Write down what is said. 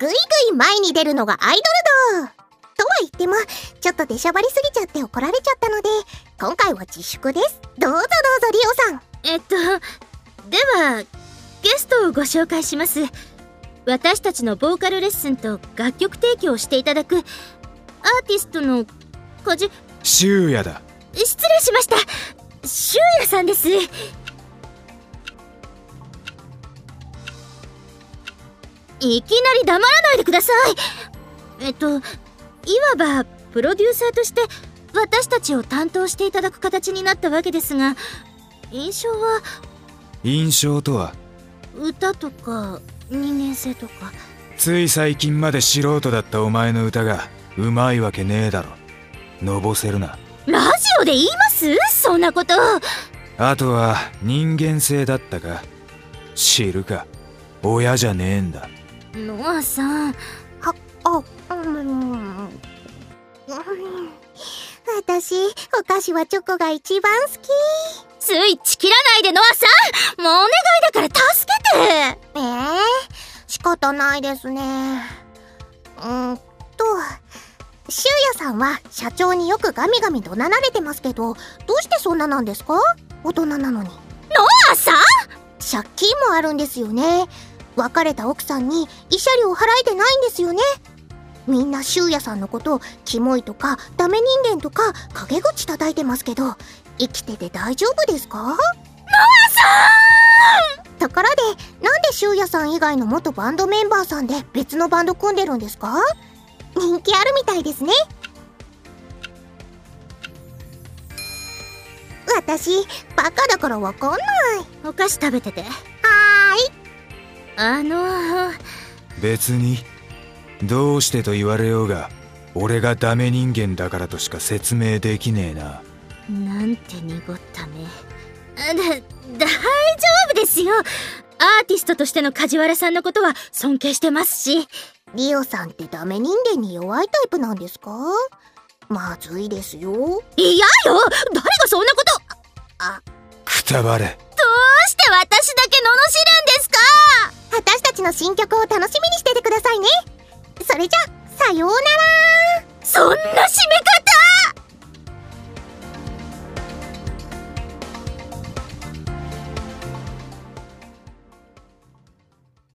ぐいぐい前に出るのがアイドル道とは言っても、ちょっと出しゃばりすぎちゃって怒られちゃったので、今回は自粛です。どうぞどうぞリオさん。 ではゲストをご紹介します。私たちのボーカルレッスンと楽曲提供をしていただくアーティストのシュウヤだ。 失礼しました。シュウヤさんです。いきなり黙らないでください。いわばプロデューサーとして私たちを担当していただく形になったわけですが、印象とは歌とか人間性とか。 つい最近まで素人だったお前の歌がうまいわけねえだろ。のぼせるな。 ラジオで言います？そんなこと。 あとは人間性だったか。知るか。親じゃねえんだ。 ノアさん。 私、お菓子はチョコが一番好き。 スイッチ切らないでノアさん。もうお願いだから助けて。 仕方ないですね。シュウヤさんは社長によくガミガミ怒鳴られてますけど、どうしてそんななんですか？大人なのに。ノアさん？ 借金もあるんですよね。別れた奥さんに慰謝料払えてないんですよね。みんなシュウヤさんのことをキモいとかダメ人間とか陰口叩いてますけど、生きてて大丈夫ですか？ノアさん！ところで、なんでシュウヤさん以外の元バンドメンバーさんで別のバンド組んでるんですか？人気あるみたいですね。私、バカだからわかんない。 お菓子食べてて。 別にどうしてと言われようが、俺がダメ人間だからとしか説明できねえな。 なんて濁った目。大丈夫ですよ。アーティストとしての梶原さんのことは尊敬してますし。 リオさんってダメ人間に弱いタイプなんですか？まずいですよ。 嫌よ。誰がそんなこと。 くたばれ。 どうして私だけ罵るんですか？ 私たちの新曲を楽しみにしててくださいね。それじゃ、さようなら。 そんな締め方。